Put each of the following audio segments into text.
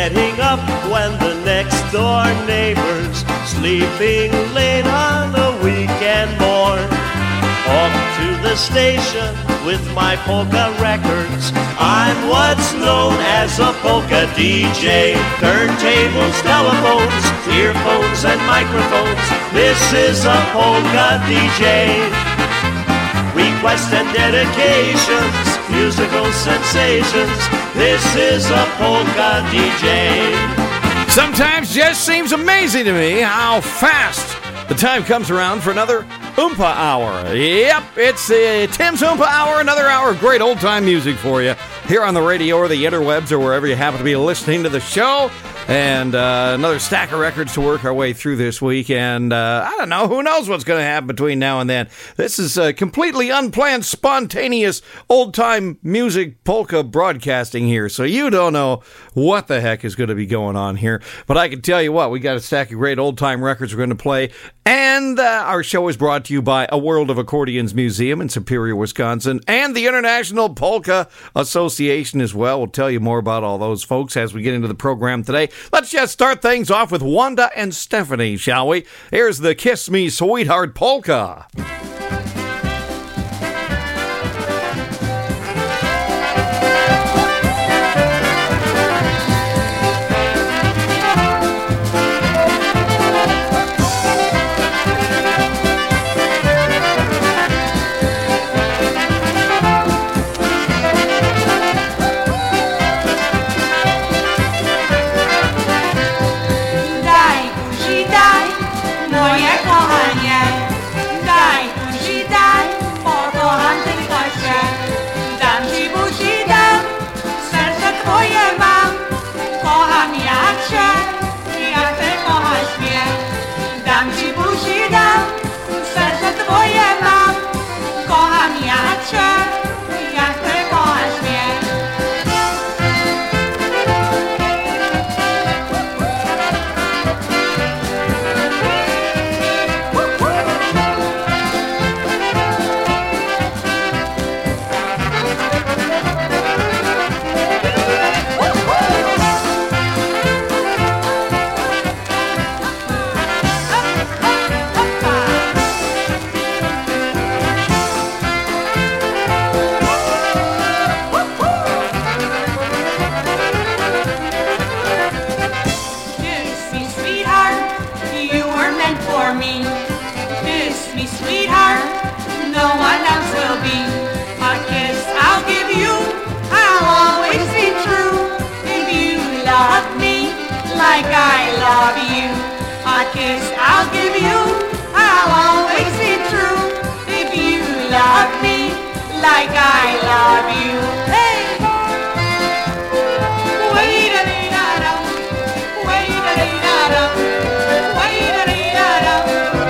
getting up when the next door neighbor's sleeping late on a weekend morn. Off to the station with my polka records. I'm what's known as a polka DJ. Turntables, telephones, earphones and microphones. This is a polka DJ. Requests and dedications, musical sensations. This is a polka DJ. Sometimes just seems amazing to me how fast the time comes around for another Oompa Hour. Yep, it's Tim's Oompa Hour, another hour of great old-time music for you here on the radio or the interwebs or wherever you happen to be listening to the show. And another stack of records to work our way through this week. And I don't know, who knows what's going to happen between now and then. This is completely unplanned, spontaneous, old-time music polka broadcasting here. So you don't know what the heck is going to be going on here. But I can tell you what, we got a stack of great old-time records we're going to play. And our show is brought to you by A World of Accordions Museum in Superior, Wisconsin, and the International Polka Association as well. We'll tell you more about all those folks as we get into the program today. Let's just start things off with Wanda and Stephanie, shall we? Here's the Kiss Me Sweetheart Polka. Like I love you, a kiss I'll give you, I'll always be true. If you love me like I love you. Hey! Wait-a-dee-da-dum, wait-a-dee-da-dum, wait-a-dee-da-dum,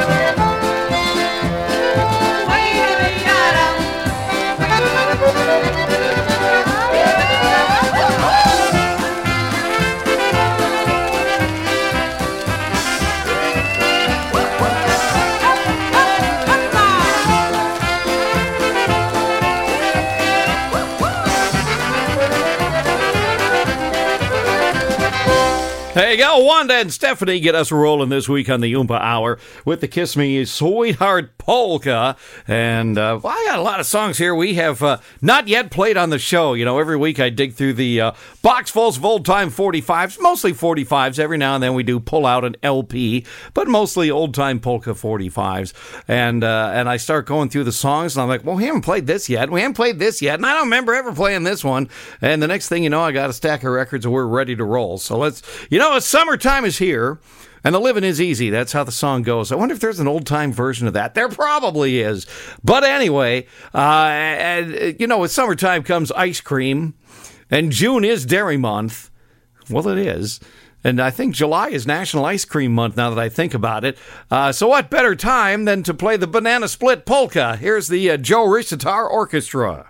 wait-a-dee-da-dum. There you go. Wanda and Stephanie get us rolling this week on the Oompa Hour with the Kiss Me Sweetheart Polka. And I got a lot of songs here we have not yet played on the show. You know, every week I dig through the boxfuls of old-time 45s, mostly 45s. Every now and then we do pull out an LP, but mostly old-time polka 45s. And I start going through the songs, and I'm like, well, we haven't played this yet. We haven't played this yet, and I don't remember ever playing this one. And the next thing you know, I got a stack of records, and we're ready to roll. So let's, summertime is here. And the living is easy. That's how the song goes. I wonder if there's an old-time version of that. There probably is. But anyway, with summertime comes ice cream. And June is Dairy Month. Well, it is. And I think July is National Ice Cream Month, now that I think about it. So what better time than to play the Banana Split Polka? Here's the Joe Rishitar Orchestra.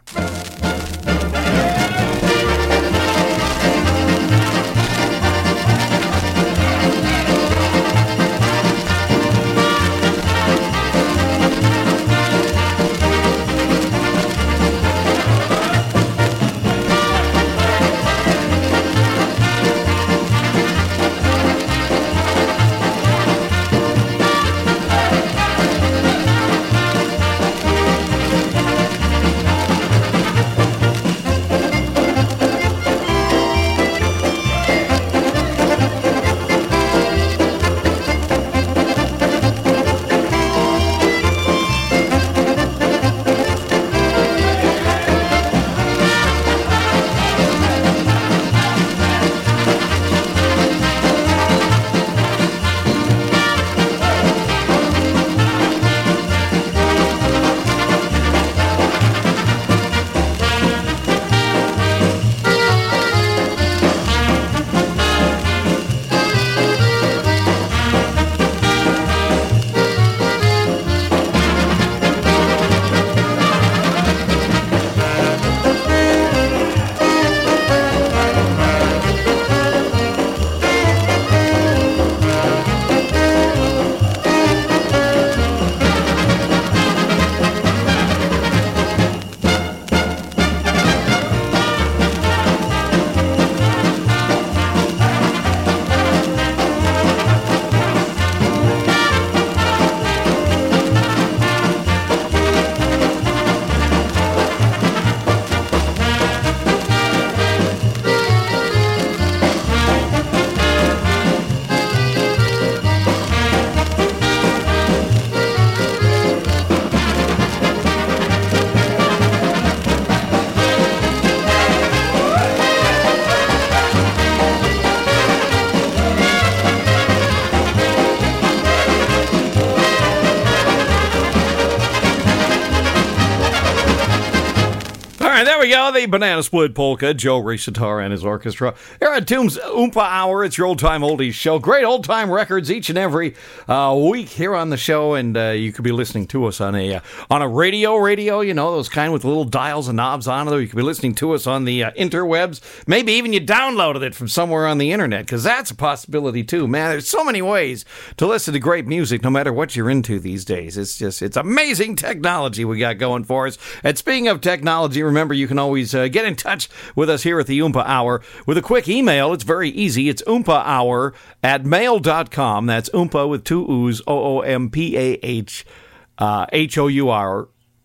we go, the Banana Split Polka, Joe Ricitar and his orchestra. Here at Tim's Oompa Hour, it's your old-time oldies show. Great old-time records each and every week here on the show, and you could be listening to us on a radio, you know, those kind with little dials and knobs on it. You could be listening to us on the interwebs. Maybe even you downloaded it from somewhere on the internet, because that's a possibility too. Man, there's so many ways to listen to great music, no matter what you're into these days. It's amazing technology we got going for us. And speaking of technology, remember, you can always get in touch with us here at the Oompa Hour with a quick email. It's very easy. It's oompahour@mail.com. That's Oompa with two O's, OOMPAH, HOUR.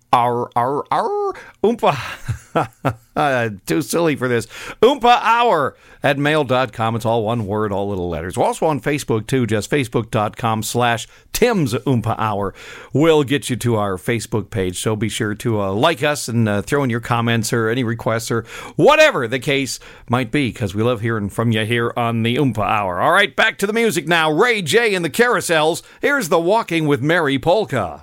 Oompa. Too silly for this. oompahour@mail.com. It's all one word, all little letters. We're also on Facebook, too. Just facebook.com/Tim's Oompa Hour will get you to our Facebook page. So be sure to like us and throw in your comments or any requests or whatever the case might be, because we love hearing from you here on the Oompa Hour. All right, back to the music now. Ray J and the Carousels. Here's the Walking with Mary polka.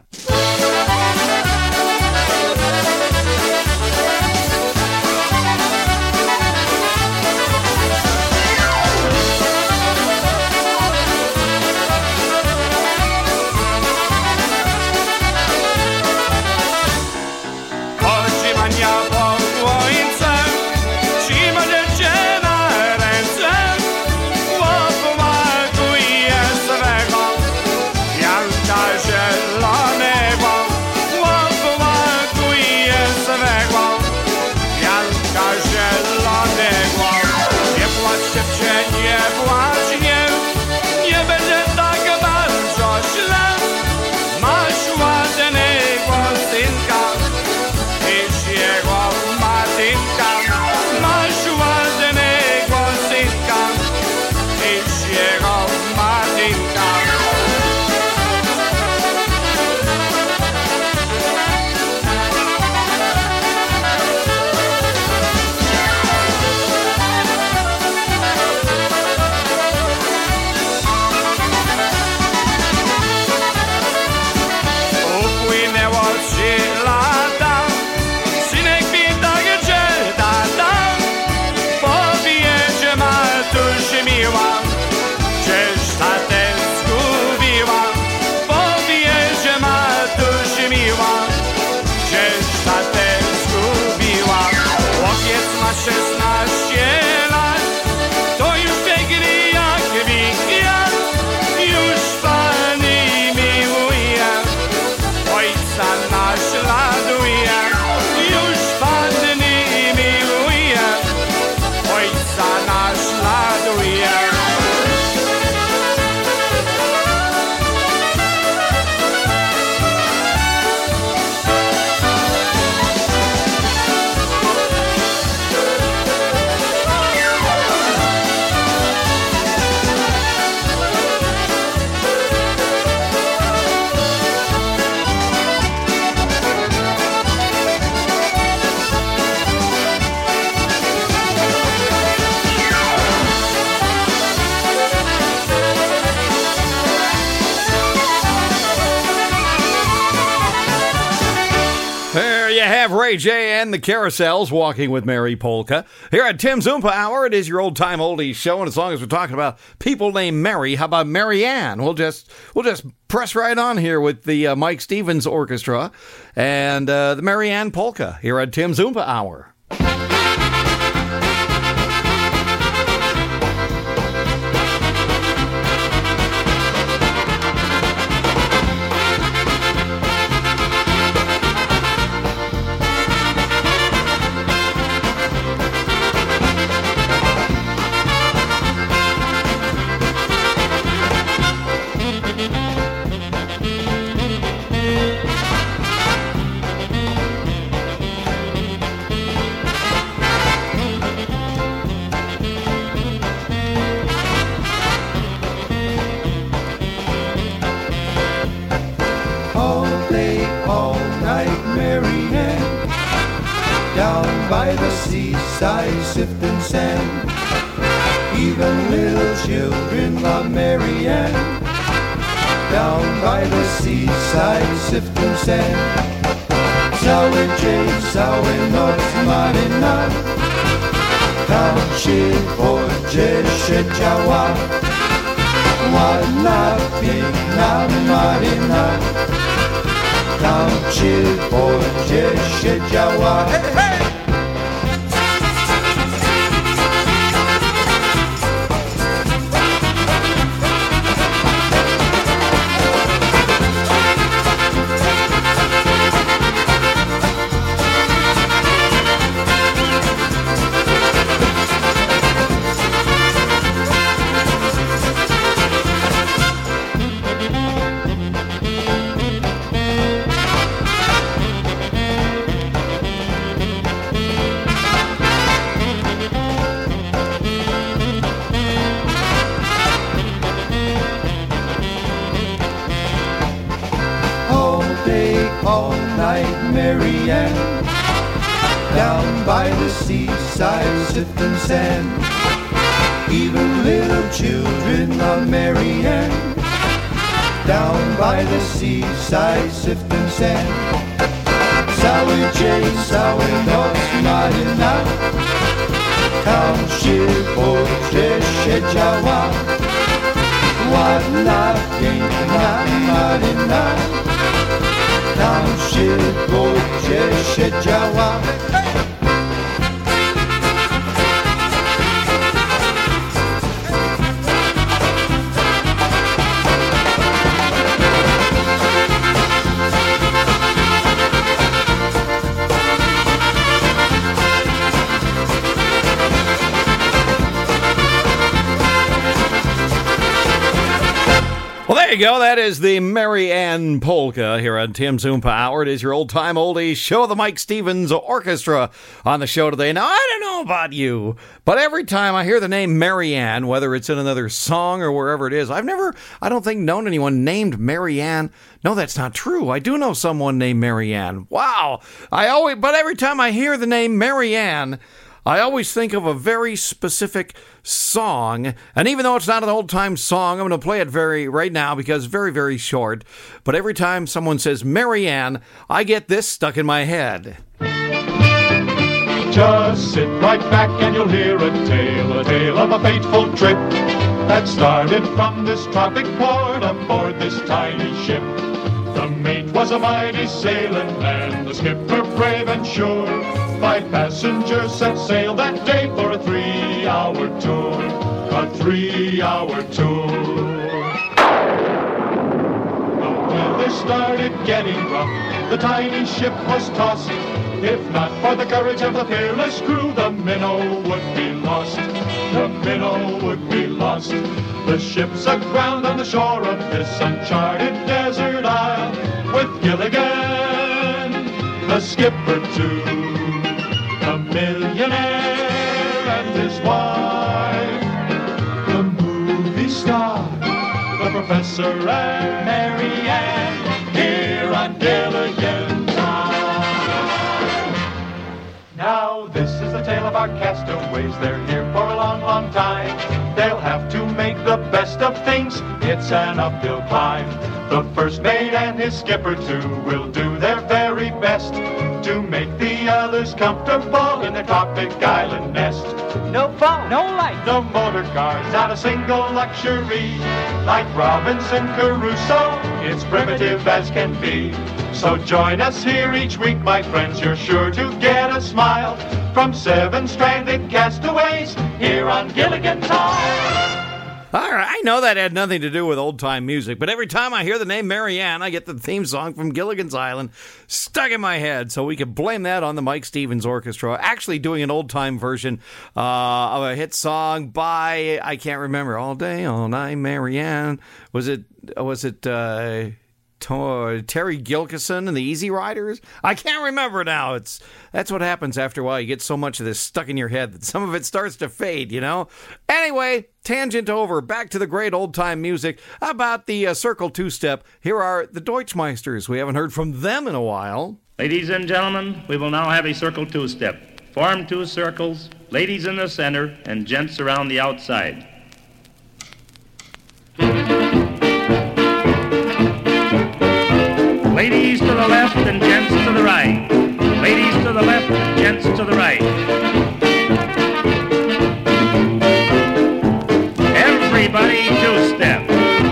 Ray J and the Carousels, Walking with Mary polka. Here at Tim's Oompa Hour, it is your old-time oldies show, and as long as we're talking about people named Mary, how about Mary Ann? We'll just press right on here with the Mike Stevens Orchestra and the Mary Ann polka here at Tim's Oompa Hour. By the seaside sifting sand, even little children love Mary Ann. Down by the seaside sifting sand, Cały dzień, całe noc maryna tam przy wodzie siedziała. Ładna, piękna maryna tam przy wodzie siedziała. All night, Mary Ann, down by the seaside sifting sand. Even little children love Mary Ann, down by the seaside sifting sand. Cały dzień, całe noc maryna tam przy wodzie siedziała. Ładna, piękna maryna tam przy wodzie siedziała. Well, there you go. That is the Mary Ann Polka here on Tim's Oompa Hour. It is your old-time oldies show, the Mike Stevens Orchestra on the show today. Now, I don't know about you, but every time I hear the name Mary Ann, whether it's in another song or wherever it is, I've never, I don't think, known anyone named Mary Ann. No, that's not true. I do know someone named Mary Ann. Wow. But every time I hear the name Mary Ann, I always think of a very specific song, and even though it's not an old-time song, I'm going to play it right now because it's very, very short, but every time someone says Mary Ann, I get this stuck in my head. Just sit right back and you'll hear a tale of a fateful trip that started from this tropic port aboard this tiny ship. The mate was a mighty sailing man, the skipper brave and sure. 5 passengers set sail that day for a 3-hour tour, a 3-hour tour. The weather started getting rough, the tiny ship was tossed. If not for the courage of the fearless crew, the minnow would be lost. The minnow would be lost. The ship's aground on the shore of this uncharted desert isle, with Gilligan, the skipper too, the millionaire and his wife, the movie star, the professor and Mary Ann, here on Gilligan Time. Now this is the tale of our castaways. They're here for a long, long time. They'll have to make the best of things. It's an uphill climb. The first mate and his skipper too will do their very best to make the others comfortable in their tropic island nest. No phone, no light, no motor cars, not a single luxury. Like Robinson Crusoe, it's primitive as can be. So join us here each week, my friends. You're sure to get a smile from 7 stranded castaways here on Gilligan Time. All right, I know that had nothing to do with old-time music, but every time I hear the name Mary Ann, I get the theme song from Gilligan's Island stuck in my head, so we can blame that on the Mike Stevens Orchestra, actually doing an old-time version of a hit song by, I can't remember, All Day, All Night, Mary Ann. Was it Terry Gilkyson and the Easy Riders? I can't remember now. That's what happens after a while. You get so much of this stuck in your head that some of it starts to fade, you know? Anyway, tangent over. Back to the great old-time music about the Circle Two-Step. Here are the Deutschmeisters. We haven't heard from them in a while. Ladies and gentlemen, we will now have a Circle Two-Step. Form 2 circles, ladies in the center, and gents around the outside. Ladies to the left and gents to the right. Ladies to the left, gents to the right. Everybody two-step.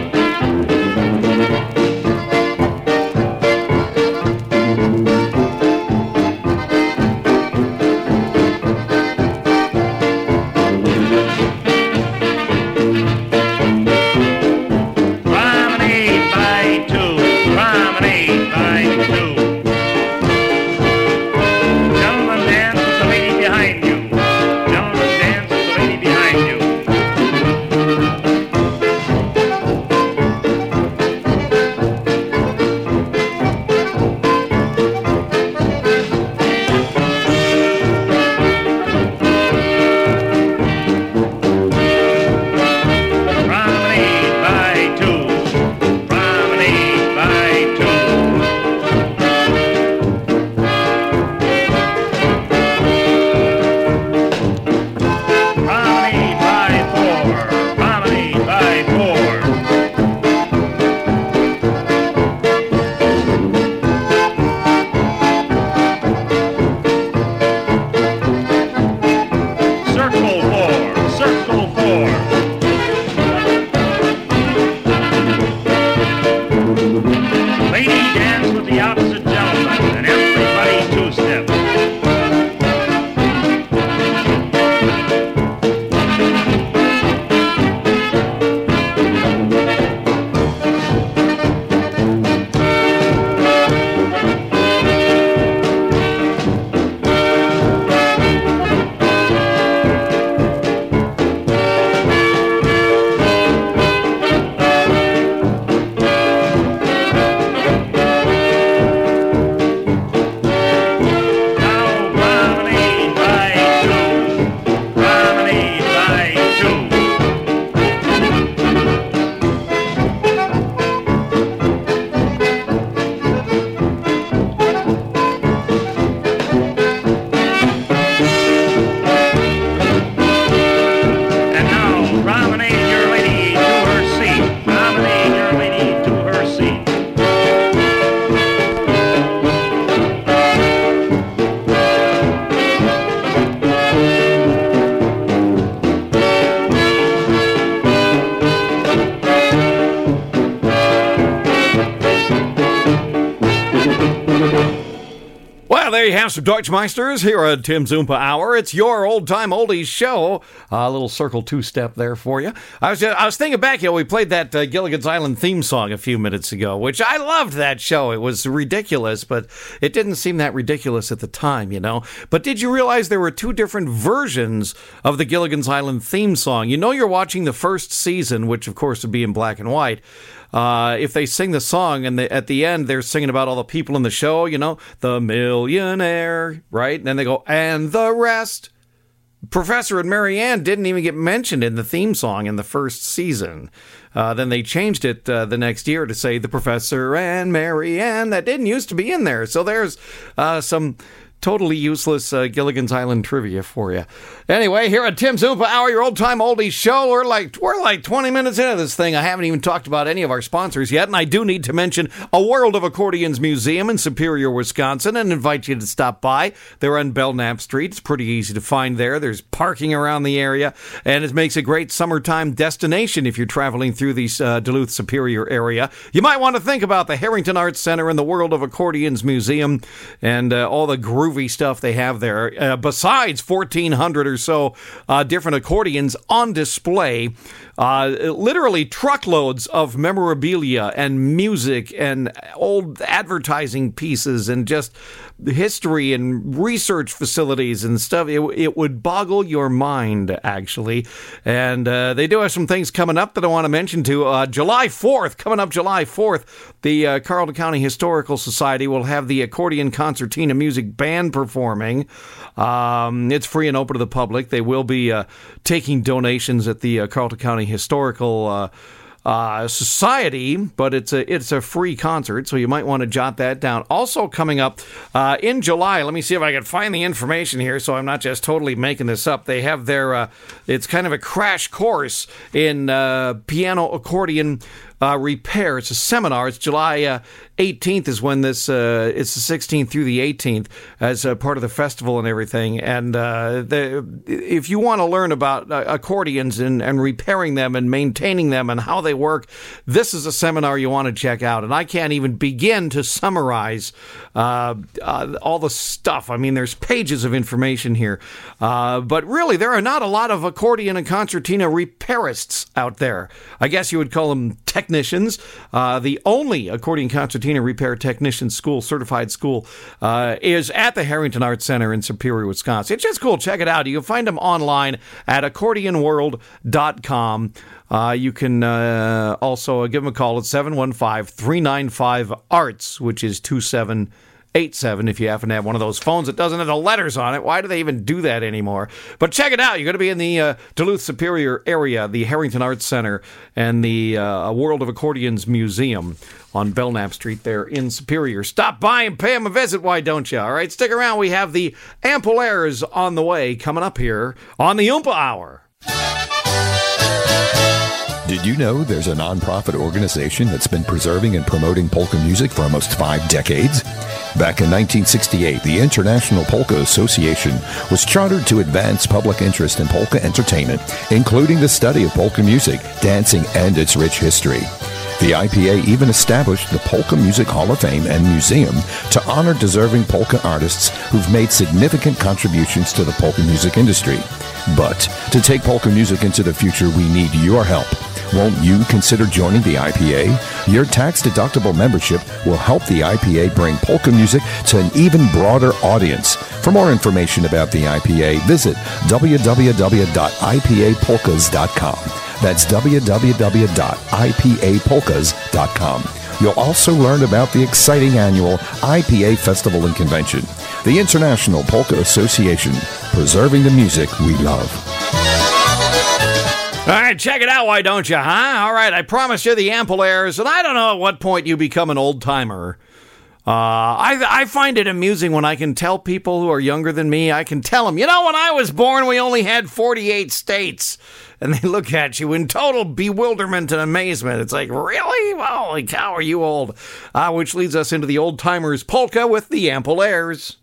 There you have some Deutschmeisters here at Tim's Oompa Hour. It's your old-time oldies show. A little circle two-step there for you. I was thinking back, we played that Gilligan's Island theme song a few minutes ago, which I loved that show. It was ridiculous, but it didn't seem that ridiculous at the time, But did you realize there were two different versions of the Gilligan's Island theme song? You're watching the first season, which of course would be in black and white. If they sing the song and at the end they're singing about all the people in the show, the millionaire, right? And then they go, and the rest. Professor and Mary Ann didn't even get mentioned in the theme song in the first season. Then they changed it the next year to say the Professor and Mary Ann. That didn't used to be in there. So there's some totally useless Gilligan's Island trivia for you. Anyway, here at Tim's Oompa Hour, your old-time oldies show, we're like 20 minutes into this thing. I haven't even talked about any of our sponsors yet, and I do need to mention A World of Accordions Museum in Superior, Wisconsin, and invite you to stop by. They're on Belknap Street. It's pretty easy to find there. There's parking around the area, and it makes a great summertime destination if you're traveling through the Duluth Superior area. You might want to think about the Harrington Arts Center and the World of Accordions Museum and all the groovy stuff they have there. Besides 1,400 or so different accordions on display, literally truckloads of memorabilia and music and old advertising pieces and just history and research facilities and stuff. It would boggle your mind, actually. And they do have some things coming up that I want to mention too. July 4th, coming up July 4th, the Carleton County Historical Society will have the Accordion Concertina Music Band performing. It's free and open to the public. They will be taking donations at the Carleton County Historical Society, but it's a free concert, so you might want to jot that down. Also coming up in July, let me see if I can find the information here so I'm not just totally making this up. They have their, it's kind of a crash course in piano accordion Repair. It's a seminar. It's July 18th is when this, it's the 16th through the 18th as part of the festival and everything. And if you want to learn about accordions and repairing them and maintaining them and how they work, this is a seminar you want to check out. And I can't even begin to summarize all the stuff. I mean, there's pages of information here. But really, there are not a lot of accordion and concertina repairists out there. I guess you would call them technicians. The only accordion concertina repair technician school, certified school, is at the Harrington Arts Center in Superior, Wisconsin. It's just cool. Check it out. You can find them online at accordionworld.com. You can also give them a call at 715-395-ARTS, which is 2787 if you happen to have one of those phones that doesn't have the letters on it. Why do they even do that anymore? But check it out. You're going to be in the Duluth Superior area, the Harrington Arts Center, and the World of Accordions Museum on Belknap Street there in Superior. Stop by and pay them a visit, why don't you? All right, stick around. We have the Ample Airs on the way coming up here on the Oompa Hour. Did you know there's a nonprofit organization that's been preserving and promoting polka music for almost 5 decades? Back in 1968, the International Polka Association was chartered to advance public interest in polka entertainment, including the study of polka music, dancing, and its rich history. The IPA even established the Polka Music Hall of Fame and Museum to honor deserving polka artists who've made significant contributions to the polka music industry. But to take polka music into the future, we need your help. Won't you consider joining the IPA? Your tax-deductible membership will help the IPA bring polka music to an even broader audience. For more information about the IPA, visit www.ipapolkas.com. That's www.ipapolkas.com. You'll also learn about the exciting annual IPA Festival and Convention. The International Polka Association, preserving the music we love. All right, check it out, why don't you, huh? All right, I promised you the Ample Airs, and I don't know at what point you become an old-timer. I find it amusing when I can tell people who are younger than me, I can tell them, you know, when I was born, we only had 48 states. And they look at you in total bewilderment and amazement. It's like, really? Holy cow, are you old? Which leads us into the old-timers polka with the Ample Airs.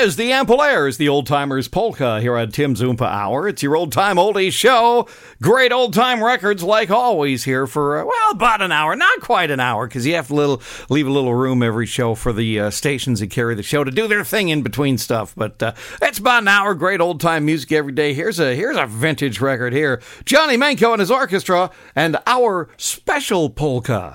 is the Ample Airs, the Old Timers Polka here on Tim's Oompa Hour. It's your old time oldies show. Great old time records like always here for, about an hour. Not quite an hour because you have to leave a little room every show for the stations that carry the show to do their thing in between stuff. But it's about an hour. Great old time music every day. Here's a vintage record here. Johnny Manco and his orchestra and Our Special Polka.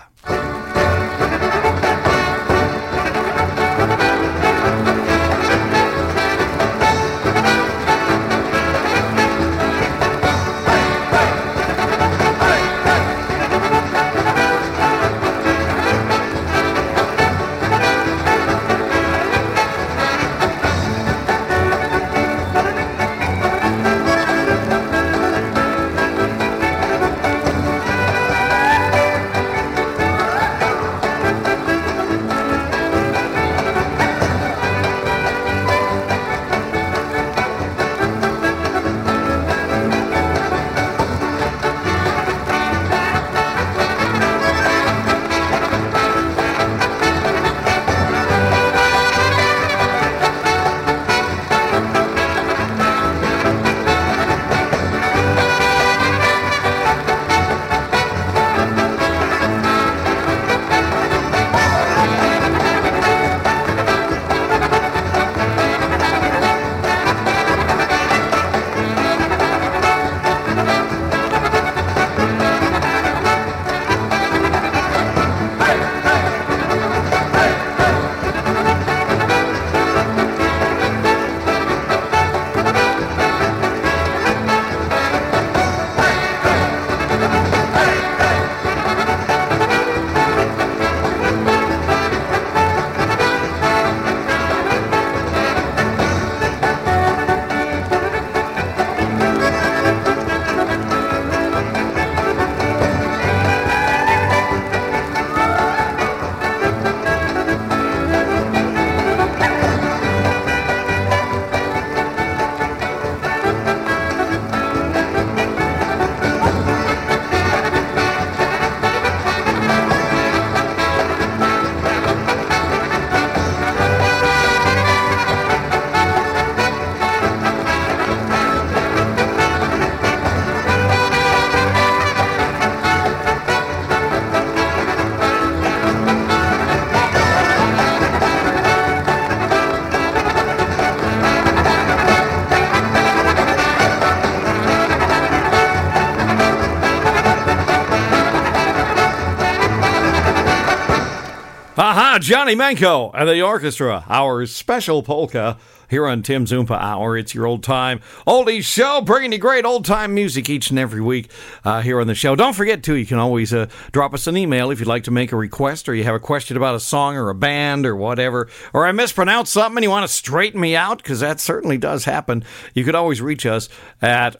Johnny Manco and the orchestra, Our Special Polka here on Tim's Oompa Hour. It's your old time oldies show, bringing you great old time music each and every week here on the show. Don't forget, too, you can always drop us an email if you'd like to make a request or you have a question about a song or a band or whatever, or I mispronounced something and you want to straighten me out, because that certainly does happen. You could always reach us at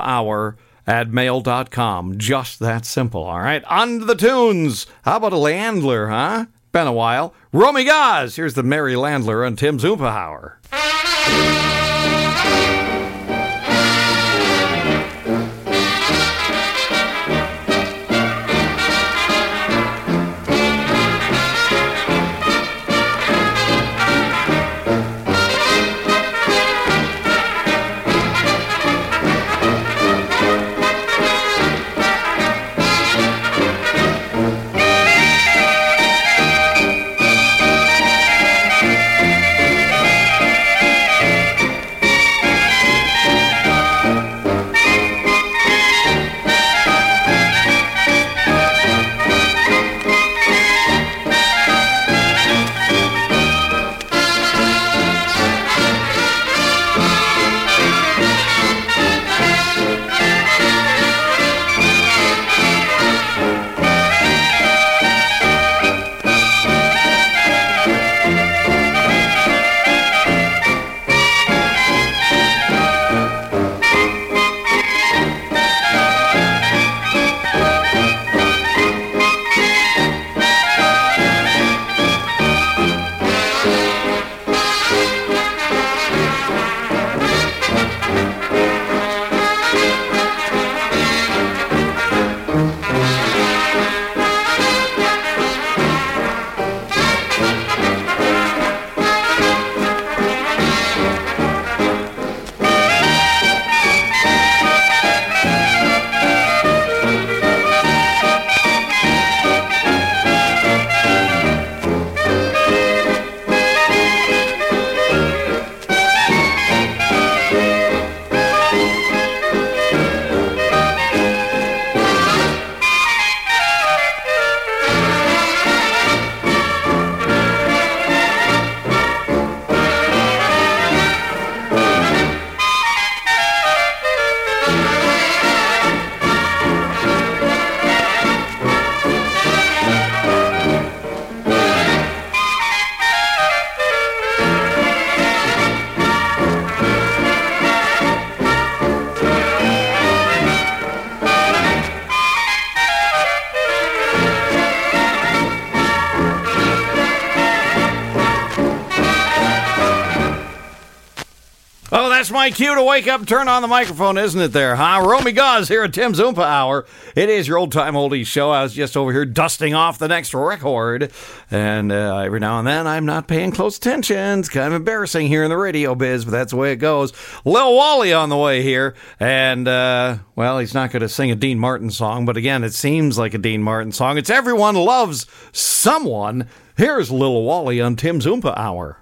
oompahour@mail.com. Just that simple, all right? On to the tunes. How about a Landler, huh? Been a while. Romy Gaz, here's the Merry Landler on Tim's Oompa Hour. That's my cue to wake up and turn on the microphone, isn't it there, huh? Romy Gauze here at Tim's Oompa Hour. It is your old-time oldies show. I was just over here dusting off the next record, and every now and then I'm not paying close attention. It's kind of embarrassing here in the radio biz, but that's the way it goes. Lil Wally on the way here, and, well, he's not going to sing a Dean Martin song, but again, it seems like a Dean Martin song. It's Everyone Loves Someone. Here's Lil Wally on Tim's Oompa Hour.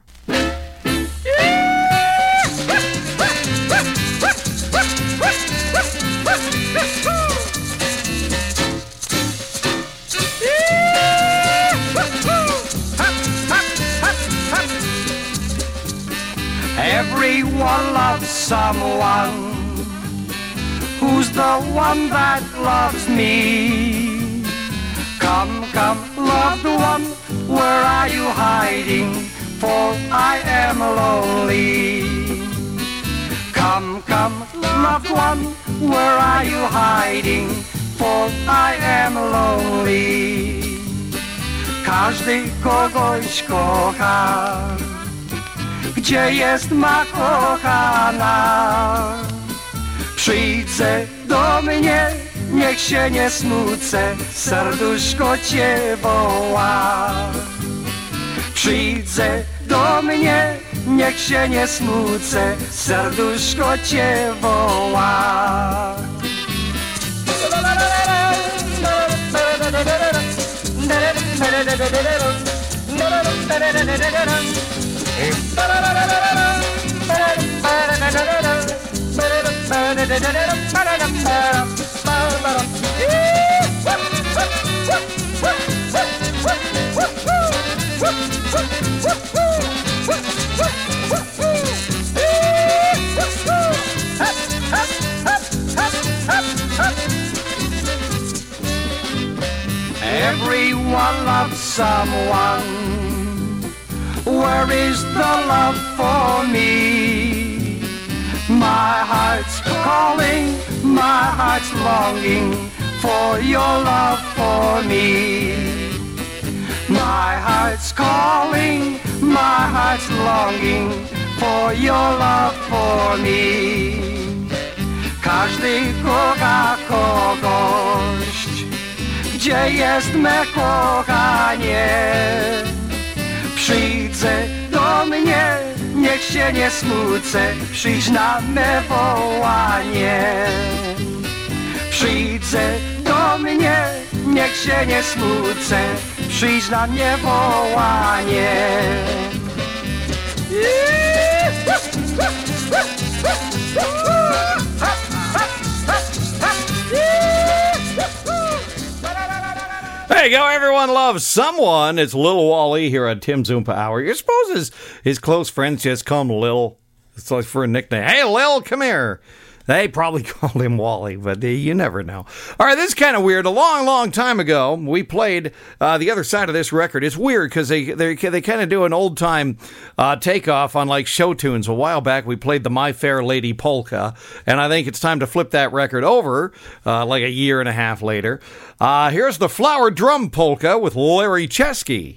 Everyone loves someone. Who's the one that loves me? Come, come, loved one, where are you hiding? For I am lonely. Come, come, loved one, where are you hiding? For I am lonely. Każdy kogoś kocha. Gdzie jest ma kochana? Przyjdźcie do mnie, niech się nie smucę, serduszko cię woła. Przyjdźcie do mnie, niech się nie smucę, serduszko cię woła. Everyone loves someone. Where is the love for me? My heart's calling, my heart's longing for your love for me. My heart's calling, my heart's longing for your love for me. Każdy kocha kogoś. Gdzie jest me kochanie? Przyjdźcie do mnie, niech się nie smucę, przyjdź na me wołanie. Przyjdźcie do mnie, niech się nie smucę, przyjdź na mnie wołanie. There you go. Everyone loves someone. It's Lil Wally here at Tim's Oompa Hour. You suppose his close friends just call him Lil? It's like for a nickname. Hey, Lil, come here. They probably called him Wally, but you never know. All right, this is kind of weird. A long, long time ago, we played the other side of this record. It's weird because they kind of do an old-time takeoff on, like, show tunes. A while back, we played the My Fair Lady Polka, and I think it's time to flip that record over, like a year and a half later. Here's the Flower Drum Polka with Larry Chesky.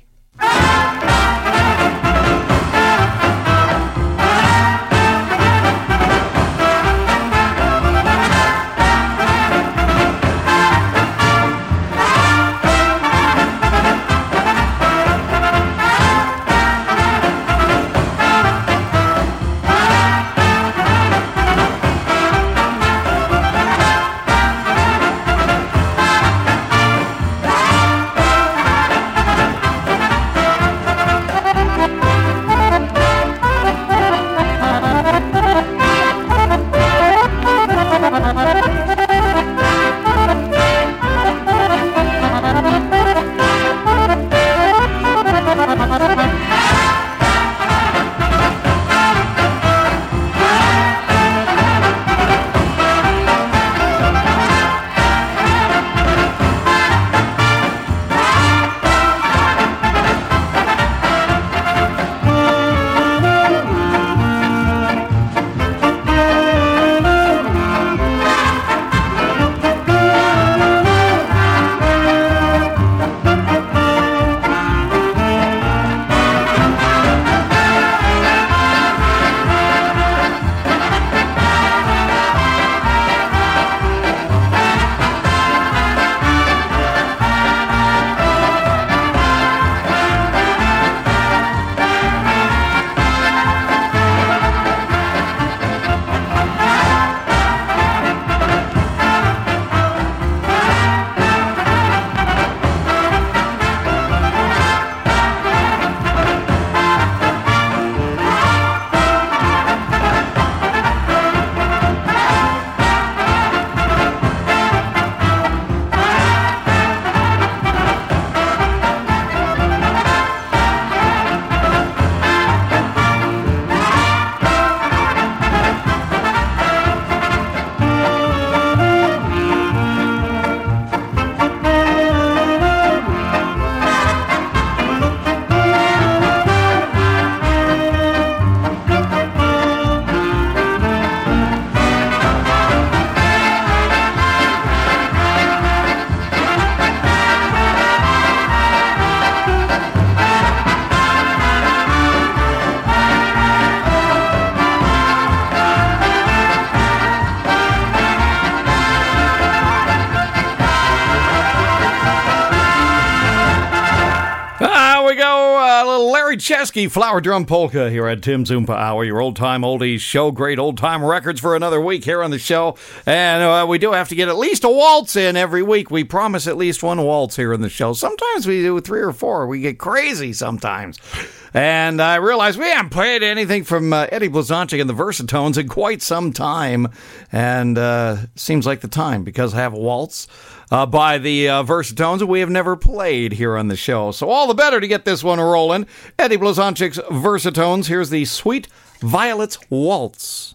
There we go. A little Larry Chesky, Flower Drum Polka here at Tim's Oompa Hour, your old-time oldies show. Great old-time records for another week here on the show. And we do have to get at least a waltz in every week. We promise at least one waltz here in the show. Sometimes we do 3 or 4. We get crazy sometimes. And I realize we haven't played anything from Eddie Blazonczyk and the Versatones in quite some time. And seems like the time, because I have a waltz by the Versatones that we have never played here on the show. So all the better to get this one rolling. Eddie Blazonczyk's Versatones. Here's the Sweet Violets Waltz.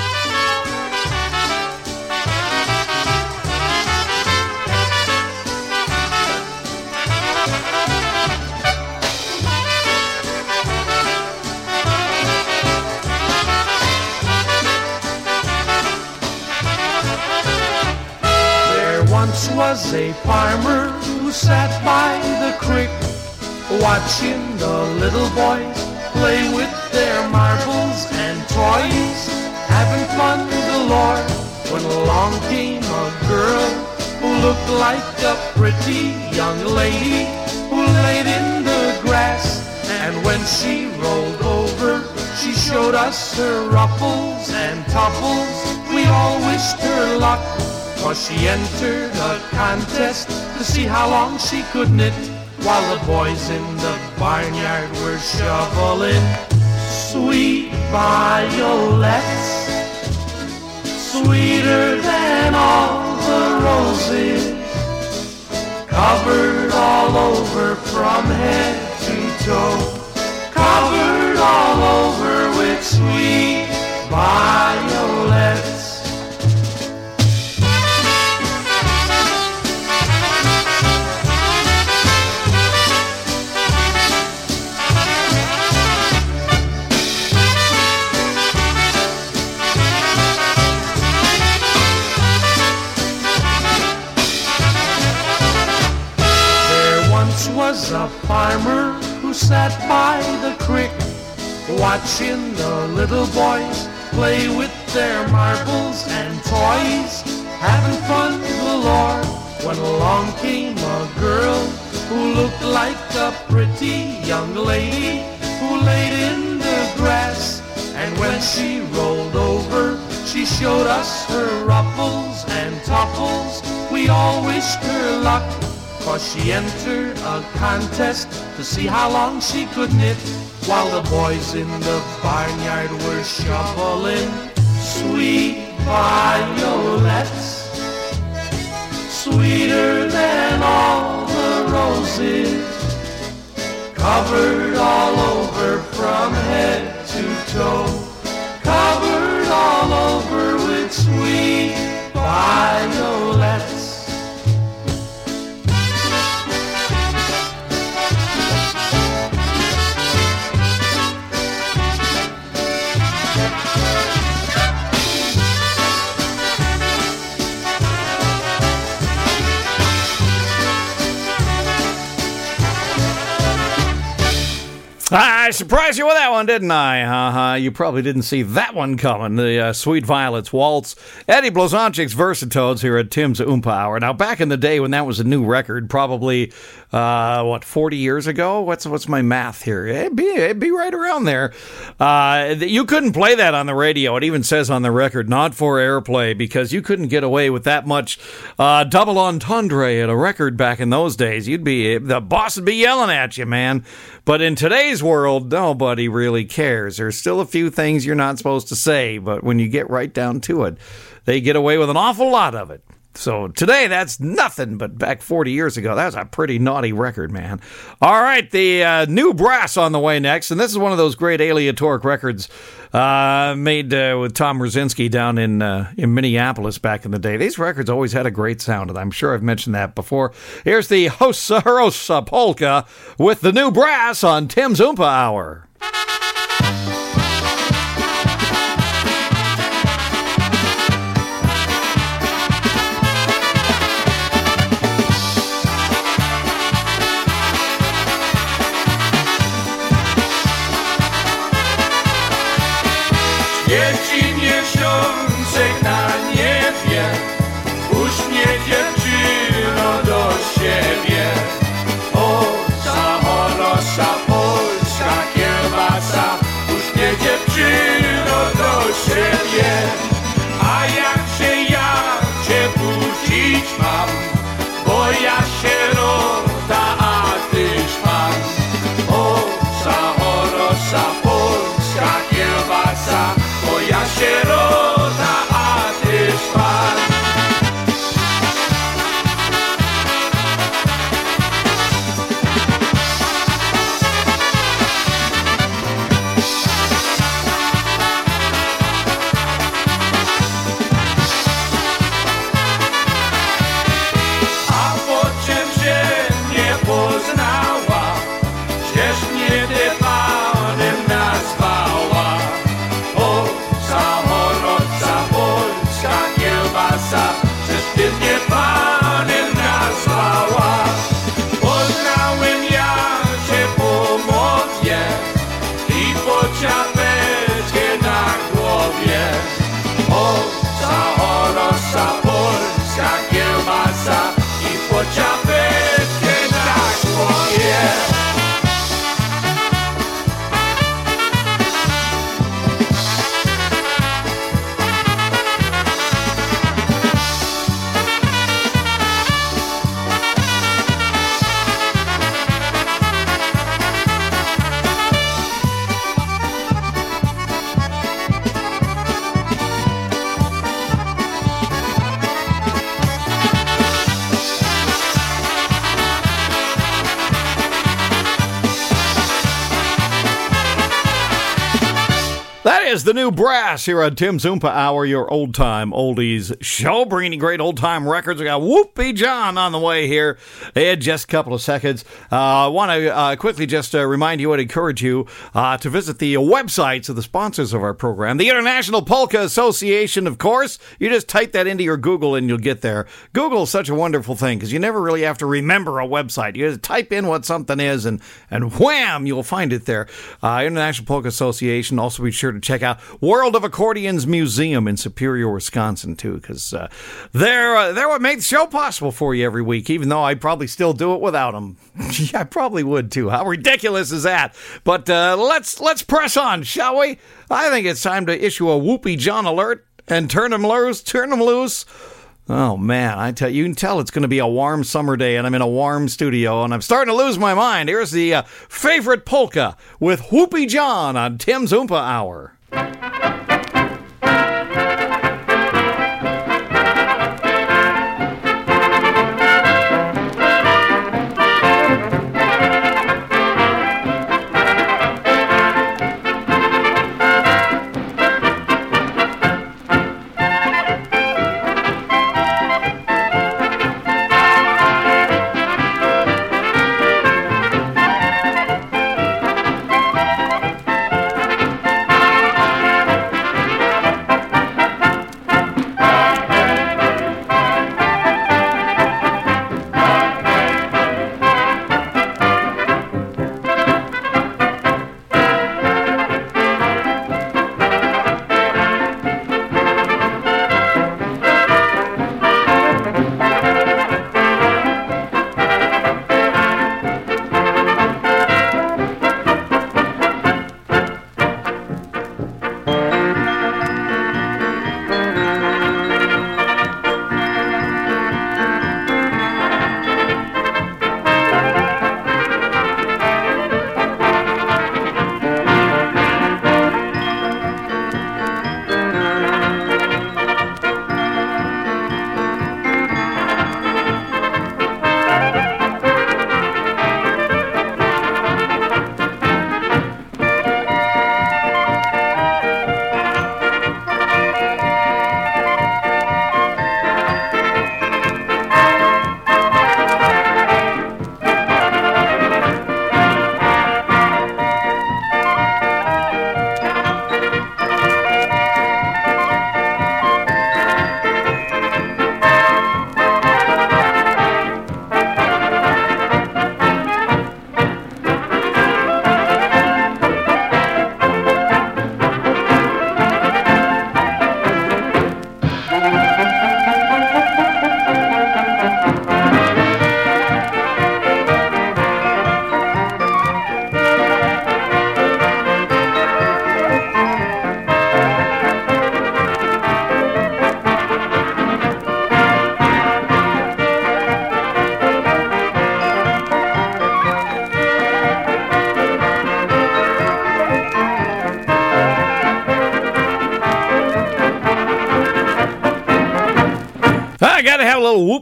Once was a farmer who sat by the creek, watching the little boys play with their marbles and toys, having fun galore, when along came a girl who looked like a pretty young lady who laid in the grass. And when she rolled over, she showed us her ruffles and tuffles. We all wished her luck, 'cause she entered a contest to see how long she could knit, while the boys in the barnyard were shoveling. Sweet violets, sweeter than all the roses, covered all over from head to toe, covered all over with sweet violets. Was a farmer who sat by the creek, watching the little boys play with their marbles and toys, having fun galore, when along came a girl who looked like a pretty young lady who laid in the grass. And when she rolled over, she showed us her ruffles and tuffles. We all wished her luck, 'cause she entered a contest to see how long she could knit, while the boys in the barnyard were shoveling. Sweet violets, sweeter than all the roses, covered all over from head to toe, covered all over with sweet violets. I surprised you with that one, didn't I? You probably didn't see that one coming. The Sweet Violets Waltz. Eddie Blazonczyk's Versatones here at Tim's Oompa Hour. Now, back in the day when that was a new record, probably, 40 years ago? What's my math here? It'd be right around there. You couldn't play that on the radio. It even says on the record, not for airplay, because you couldn't get away with that much double entendre at a record back in those days. The boss would be yelling at you, man. But in today's world, nobody really cares. There's still a few things you're not supposed to say, but when you get right down to it, they get away with an awful lot of it. So today, that's nothing, but back 40 years ago, that was a pretty naughty record, man. All right, the New Brass on the way next, and this is one of those great aleatoric records made with Tom Rosinski down in Minneapolis back in the day. These records always had a great sound, and I'm sure I've mentioned that before. Here's the Hossa Rossa Polka with the New Brass on Tim's Oompa Hour. Dzieci miesiączek na niebie, uśmiech dziewczyno do siebie. O, samorosa mam, bo ja sierota, a tyś pan. Osa, orosa, polska kiełbasa, bo ja sierota, a tyś pan. Is the new brass here on Tim's Oompa Hour, your old-time oldies show, bringing you great old-time records. We got Whoopie John on the way here in just a couple of seconds. I want to quickly just remind you and encourage you to visit the websites of the sponsors of our program. The International Polka Association, of course. You just type that into your Google and you'll get there. Google is such a wonderful thing because you never really have to remember a website. You just type in what something is and wham, you'll find it there. International Polka Association. Also be sure to check out World of Accordions Museum in Superior, Wisconsin, too, because they're what make the show possible for you every week, even though I'd probably still do it without them. Yeah, I probably would, too. How ridiculous is that? But let's press on, shall we? I think it's time to issue a Whoopie John alert and turn them loose. Oh, man, I tell you can tell it's going to be a warm summer day, and I'm in a warm studio, and I'm starting to lose my mind. Here's the favorite polka with Whoopie John on Tim's Oompa Hour.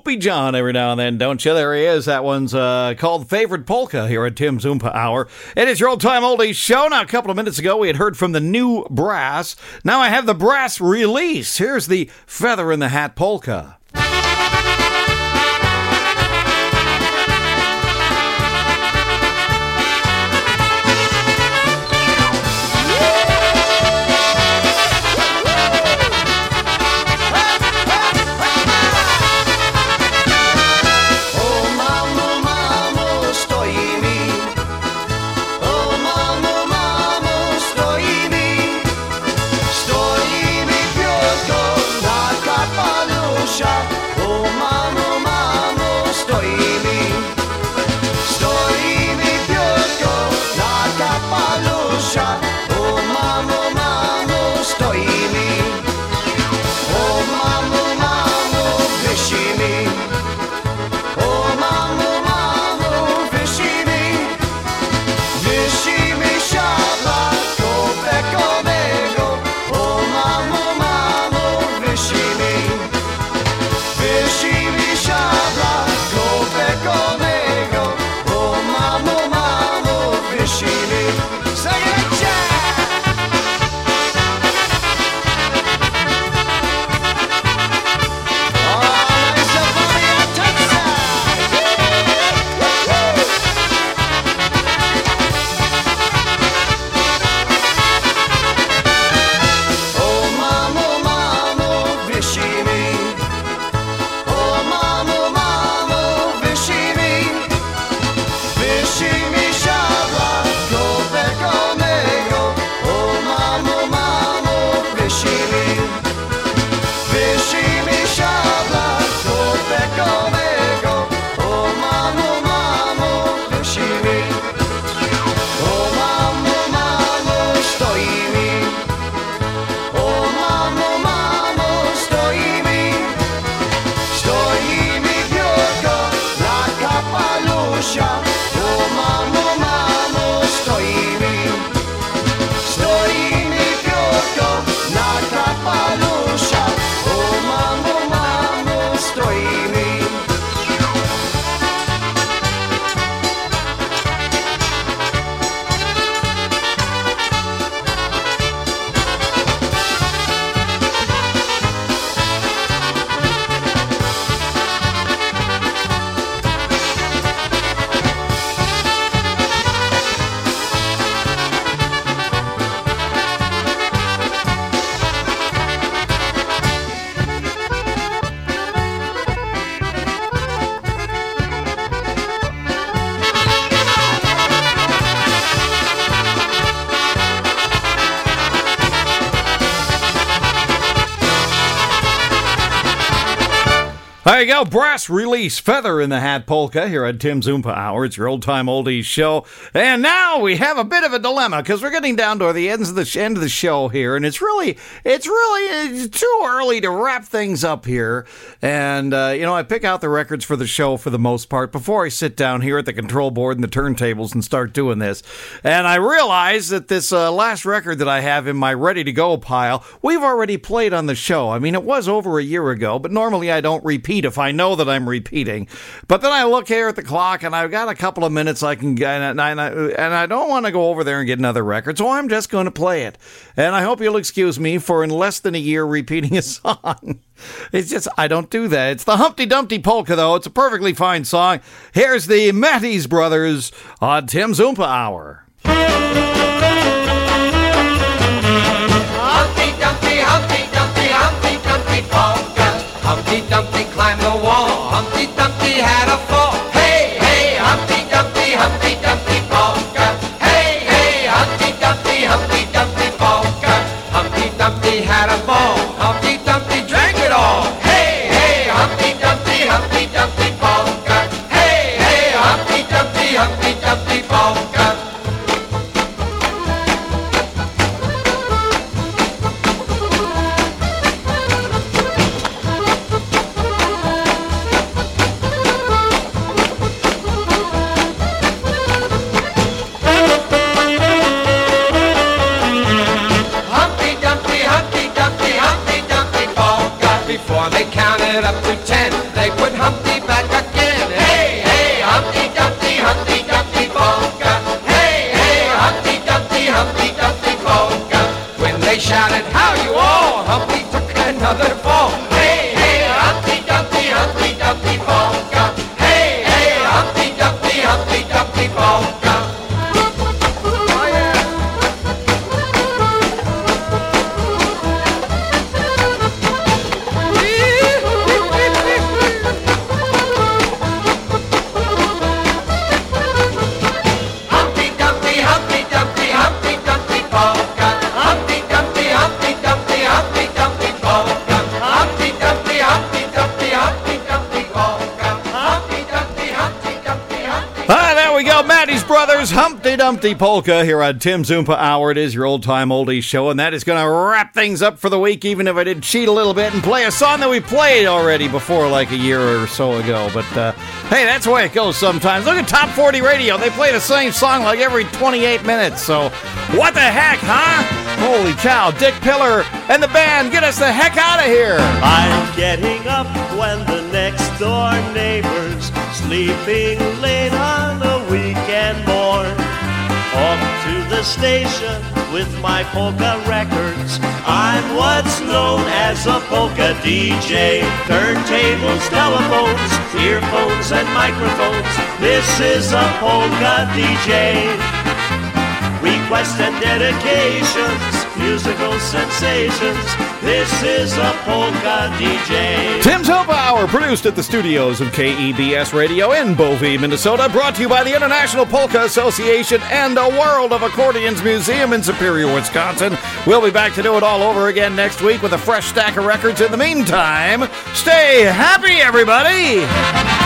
Loopy John every now and then, don't you? There he is. That one's called Favorite Polka here at Tim's Oompa Hour. It is your old-time oldies show. Now, a couple of minutes ago, we had heard from the new brass. Now I have the brass release. Here's the Feather in the Hat Polka. There you go, brass release, Feather in the Hat Polka here at Tim's Oompa Hour. It's your old-time oldies show. And now we have a bit of a dilemma because we're getting down to the end of the show here, and it's really too early to wrap things up here. And, I pick out the records for the show for the most part before I sit down here at the control board and the turntables and start doing this. And I realize that this last record that I have in my ready-to-go pile, we've already played on the show. I mean, it was over a year ago, but normally I don't repeat if I know that I'm repeating. But then I look here at the clock and I've got a couple of minutes I can get, and I don't want to go over there and get another record, so I'm just going to play it. And I hope you'll excuse me for in less than a year repeating a song. It's just, I don't do that. It's the Humpty Dumpty Polka, though. It's a perfectly fine song. Here's the Matties Brothers on Tim's Oompa Hour. Humpty Dumpty, Humpty Dumpty, Humpty Dumpty Polka. Humpty Dumpty climbed the wall. Humpty Dumpty had a fall. Hey, hey, Humpty Dumpty, Humpty Dumpty Polka. Hey, hey, Humpty Dumpty, Humpty Dumpty Polka. Humpty Dumpty had a ball. Humpty Dumpty drank it all. Hey, hey, Humpty Dumpty, Humpty Dumpty Polka. Hey, hey, Humpty Dumpty, Humpty Dumpty Polka. There's Humpty Dumpty Polka here on Tim's Oompa Hour. It is your old-time oldies show, and that is going to wrap things up for the week, even if I did cheat a little bit and play a song that we played already before, like a year or so ago. But, hey, that's the way it goes sometimes. Look at Top 40 Radio. They play the same song like every 28 minutes, so what the heck, huh? Holy cow. Dick Pillar and the band, get us the heck out of here. I'm getting up when the next door neighbor's sleeping late on a weekend morn. Off to the station with my polka records. I'm what's known as a polka DJ. Turntables, telephones, earphones, and microphones. This is a polka DJ. Requests and dedications, musical sensations. This is a polka DJ. Tim's Oompa Hour, produced at the studios of KEBS Radio in Bovey, Minnesota. Brought to you by the International Polka Association and a World of Accordions Museum in Superior, Wisconsin. We'll be back to do it all over again next week with a fresh stack of records. In the meantime, stay happy, everybody!